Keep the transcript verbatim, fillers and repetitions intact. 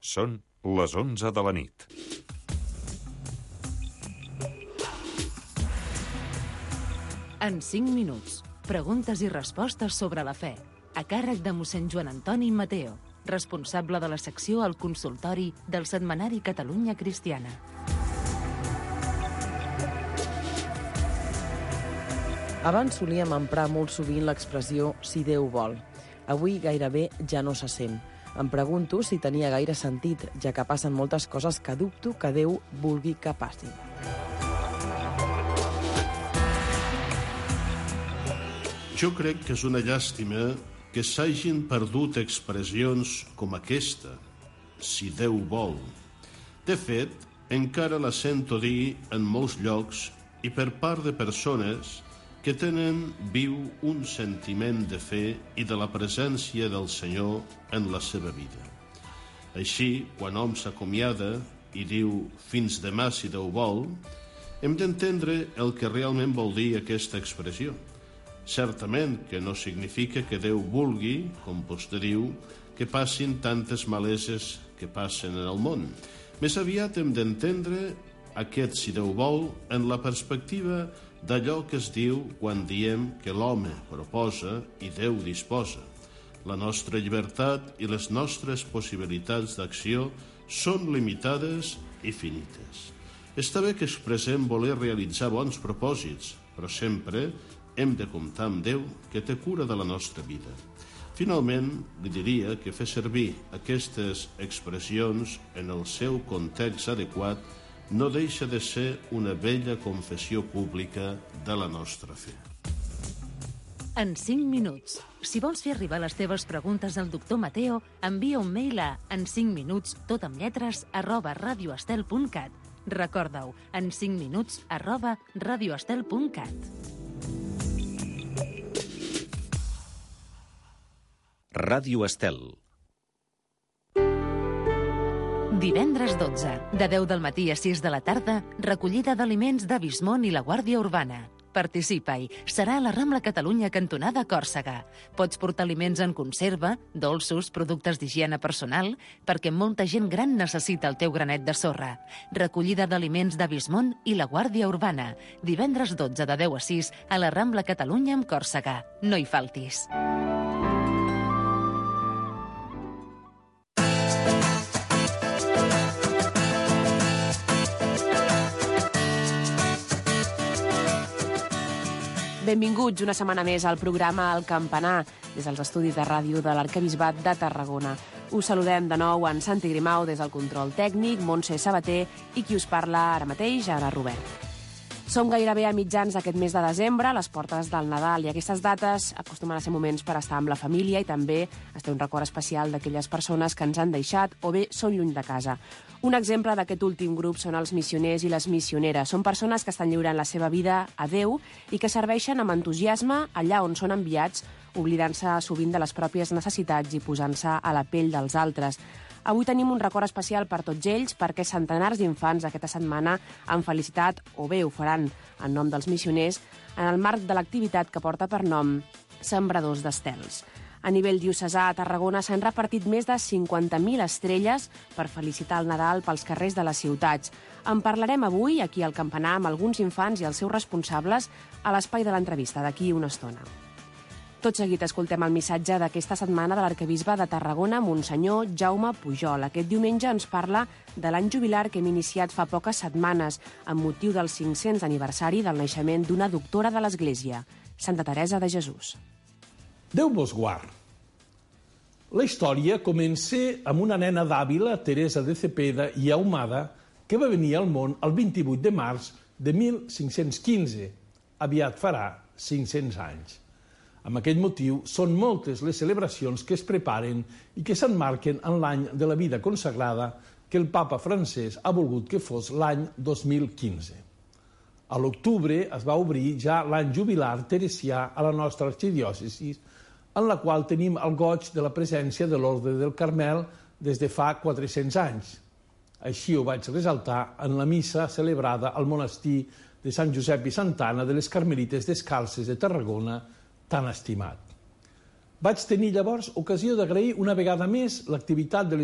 Són les onze de la nit. En cinc minuts, preguntes i respostes sobre la fe, a càrrec de mossèn Joan Antoni Mateo, responsable de la secció al consultori del setmanari Catalunya Cristiana. Abans solíem emprar molt sovint l'expressió «si Déu vol». Avui gairebé ja no se sent. Em pregunto si tenia gaire sentit, ja que passen moltes coses que dubto que Déu vulgui que passin. Jo crec que és una llàstima que s'hagin perdut expressions com aquesta, si Déu vol. De fet, encara la sento dir en molts llocs i per part de persones que tenen viu un sentiment de fe i de la presència del Senyor en la seva vida. Així, quan hom s'acomiada i diu «fins demà si Déu vol», hem d'entendre el que realment vol dir aquesta expressió. Certament que no significa que Déu vulgui, com vostè diu, que passin tantes maleses que passen en el món. Més aviat hem d'entendre aquest si Déu vol en la perspectiva d'allò que es diu quan diem que l'home proposa i Déu disposa. La nostra llibertat i les nostres possibilitats d'acció són limitades i finites. Està bé que expressem voler realitzar bons propòsits, però sempre hem de comptar amb Déu que té cura de la nostra vida. Finalment, li diria que fer servir aquestes expressions en el seu context adequat no deixa de ser una vella confessió pública de la nostra fe. En cinc minuts. Si vols fer arribar les teves preguntes al doctor Mateo, envia un mail a en cinc minuts, tot amb lletres, arroba radioestel punt cat. Recorda-ho, en cinc minuts, arroba radioestel punt cat. Ràdio Estel. Divendres dotze, de deu del matí a sis de la tarda, recollida d'aliments de Bismont i la Guàrdia Urbana. Participa-hi. Serà a la Rambla Catalunya cantonada Còrsega. Pots portar aliments en conserva, dolços, productes d'higiene personal, perquè molta gent gran necessita el teu granet de sorra. Recollida d'aliments de Bismont i la Guàrdia Urbana. Divendres dotze de deu a sis a la Rambla Catalunya amb Còrsega. No hi faltis. Benvinguts una setmana més al programa El Campanar, des dels estudis de ràdio de l'Arquebisbat de Tarragona. Us saludem de nou en Santi Grimau des del control tècnic, Montse Sabater i qui us parla ara mateix, Ara Robert. Som gairebé a mitjans d'aquest mes de desembre, a les portes del Nadal, i aquestes dates acostumen a ser moments per estar amb la família i també es té un record especial d'aquelles persones que ens han deixat o bé són lluny de casa. Un exemple d'aquest últim grup són els missioners i les missioneres. Són persones que estan lliurant la seva vida a Déu i que serveixen amb entusiasme allà on són enviats, oblidant-se sovint de les pròpies necessitats i posant-se a la pell dels altres. Avui tenim un record especial per tots ells perquè centenars d'infants aquesta setmana han felicitat, o bé ho faran en nom dels missioners, en el marc de l'activitat que porta per nom Sembradors d'Estels. A nivell diocesà, a Tarragona s'han repartit més de cinquanta mil estrelles per felicitar el Nadal pels carrers de les ciutats. En parlarem avui, aquí al Campanar, amb alguns infants i els seus responsables a l'espai de l'entrevista d'aquí una estona. Tot seguit escoltem el missatge d'aquesta setmana de l'arquebisbe de Tarragona, Monsenyor Jaume Pujol. Aquest diumenge ens parla de l'any jubilar que hem iniciat fa poques setmanes amb motiu del cinc-cents aniversari del naixement d'una doctora de l'Església, Santa Teresa de Jesús. Déu vos guard. La història comença amb una nena d'Àvila, Teresa de Cepeda i Ahumada, que va venir al món el vint-i-vuit de març de mil cinc-cents quinze. Aviat farà cinc-cents anys. Amb aquest motiu, són moltes les celebracions que es preparen i que s'emmarquen en l'any de la vida consagrada que el papa francès ha volgut que fos l'any dos mil quinze. A l'octubre es va obrir ja l'any jubilar teresià a la nostra arxidiòcesi, en la qual tenim el goig de la presència de l'Orde del Carmel des de fa quatre-cents anys. Així ho vaig ressaltar en la missa celebrada al monestir de Sant Josep i Santa Anna de les Carmelites Descalces de Tarragona, tan estimat. Vaig tenir llavors ocasió d'agrair una vegada més l'activitat de les